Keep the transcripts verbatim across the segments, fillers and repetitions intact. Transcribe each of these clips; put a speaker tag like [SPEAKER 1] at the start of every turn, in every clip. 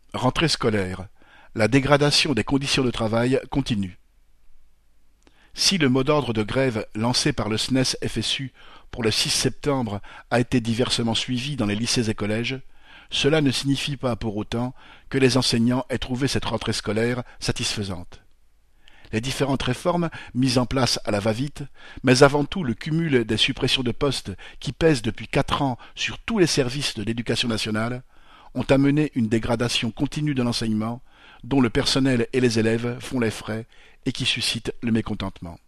[SPEAKER 1] Rentrée scolaire. La dégradation des conditions de travail continue. Si le mot d'ordre de grève lancé par le S N E S F S U pour le six septembre a été diversement suivi dans les lycées et collèges, cela ne signifie pas pour autant que les enseignants aient trouvé cette rentrée scolaire satisfaisante. Les différentes réformes mises en place à la va-vite, mais avant tout le cumul des suppressions de postes qui pèsent depuis quatre ans sur tous les services de l'éducation nationale, ont amené une dégradation continue de l'enseignement, dont le personnel et les élèves font les frais et qui suscite le mécontentement.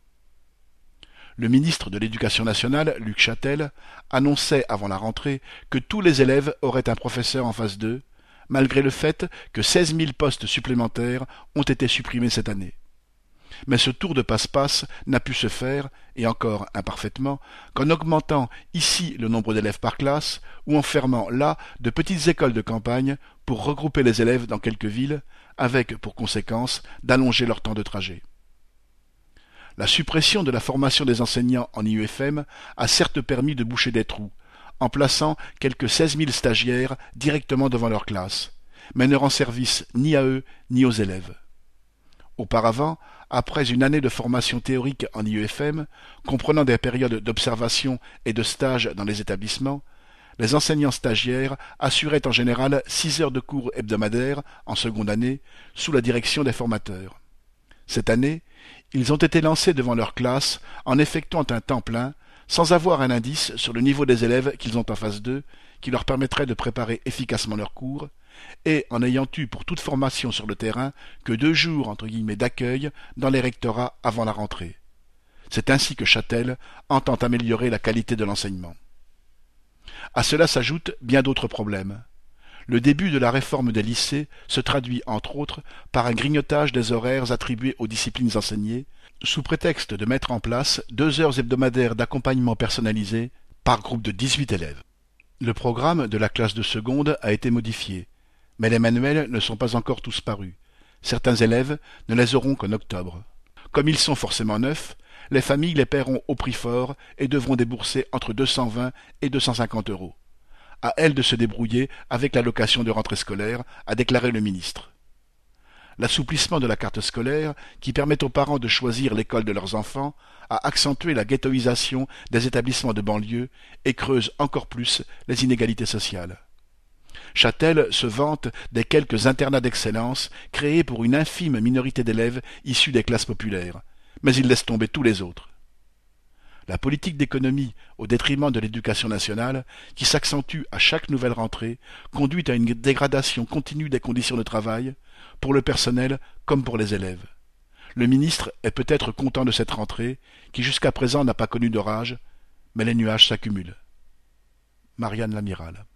[SPEAKER 1] Le ministre de l'Éducation nationale, Luc Chatel, annonçait avant la rentrée que tous les élèves auraient un professeur en face d'eux, malgré le fait que seize mille postes supplémentaires ont été supprimés cette année. Mais ce tour de passe-passe n'a pu se faire, et encore imparfaitement, qu'en augmentant ici le nombre d'élèves par classe, ou en fermant là de petites écoles de campagne pour regrouper les élèves dans quelques villes, avec pour conséquence d'allonger leur temps de trajet. La suppression de la formation des enseignants en I U F M a certes permis de boucher des trous, en plaçant quelques seize mille stagiaires directement devant leur classe, mais ne rend service ni à eux ni aux élèves. Auparavant, après une année de formation théorique en I U F M, comprenant des périodes d'observation et de stage dans les établissements, les enseignants stagiaires assuraient en général six heures de cours hebdomadaires en seconde année, sous la direction des formateurs. Cette année, ils ont été lancés devant leur classe en effectuant un temps plein, sans avoir un indice sur le niveau des élèves qu'ils ont en face d'eux, qui leur permettrait de préparer efficacement leurs cours, et en n'ayant eu pour toute formation sur le terrain que deux jours entre guillemets d'accueil dans les rectorats avant la rentrée. C'est ainsi que Chatel entend améliorer la qualité de l'enseignement. À cela s'ajoutent bien d'autres problèmes. Le début de la réforme des lycées se traduit entre autres par un grignotage des horaires attribués aux disciplines enseignées, sous prétexte de mettre en place deux heures hebdomadaires d'accompagnement personnalisé par groupe de dix-huit élèves. Le programme de la classe de seconde a été modifié, mais les manuels ne sont pas encore tous parus. Certains élèves ne les auront qu'en octobre. Comme ils sont forcément neufs, les familles les paieront au prix fort et devront débourser entre deux cent vingt et deux cent cinquante euros. À elles de se débrouiller avec l'allocation de rentrée scolaire, a déclaré le ministre. L'assouplissement de la carte scolaire, qui permet aux parents de choisir l'école de leurs enfants, a accentué la ghettoisation des établissements de banlieue et creuse encore plus les inégalités sociales. Chatel se vante des quelques internats d'excellence créés pour une infime minorité d'élèves issus des classes populaires, mais il laisse tomber tous les autres. La politique d'économie au détriment de l'éducation nationale, qui s'accentue à chaque nouvelle rentrée, conduit à une dégradation continue des conditions de travail, pour le personnel comme pour les élèves. Le ministre est peut-être content de cette rentrée, qui jusqu'à présent n'a pas connu d'orage, mais les nuages s'accumulent. Marianne Lamiral.